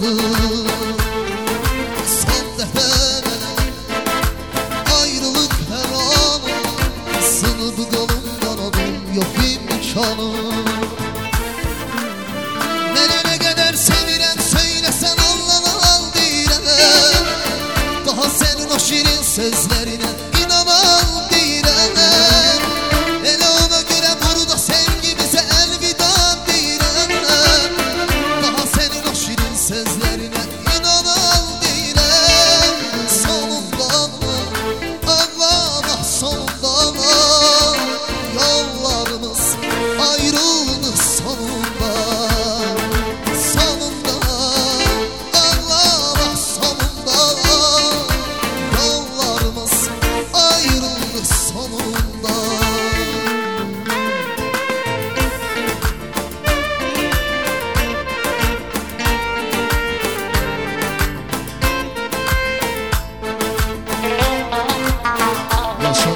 Son defa ayrılık her an, sınıp kolumdan aldım, yok imkanı. Nereye kadar sevirem söylesen al deyirəm, daha senin o şirin sözlerine inanal deyirəm. Elə ona göre burada sevgimize elvida deyirəm, daha senin o şirin sözlerine inanal deyirəm. Sonundan ağlama, sonundan yollarımız ayrıldı sonunda. Sonunda ağlama, sonunda yollarımız ayrıldı sonunda. Yaşa.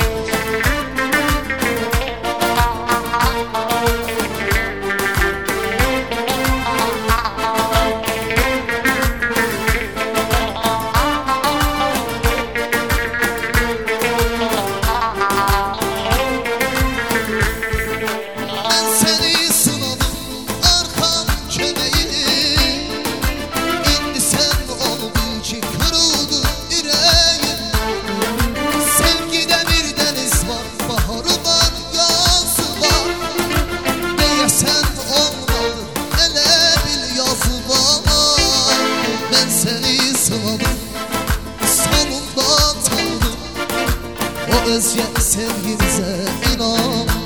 Ben seni sınadım, arkam kömeğim. İndi sen oldu ki kırıldı yüreğim. Sevgide bir deniz var, baharı var, yazı var. Deyesen olmadı, hele bil yazı var. Ben seni sınadım, sonunda tanıdım. O özge sevgimize inandı.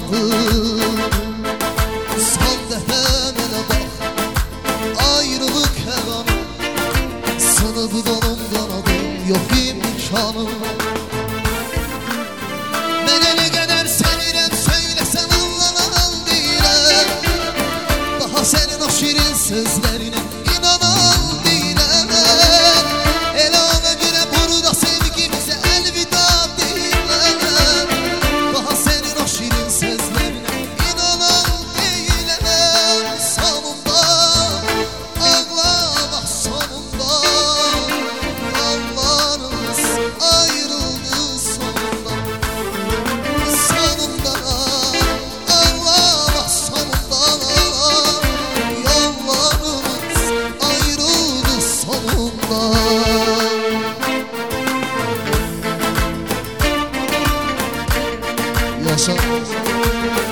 Son defa mənə bax, ayrılık her an, sınıp kolumdan aldım, yok imkanı. Nereye kadar sevirem söylesen al deyirəm, daha senin o şirin sözlerine inanal deyirəm. Elə ona göre burada sevgimize elvida deyirəm, daha senin o şirin sözlerine inanal deyirəm. Sonunda ağlama, sonunda yollarımız ayrıldı sonunda. Sonunda ağlama, sonunda yollarımız ayrıldı sonunda. Yaşa.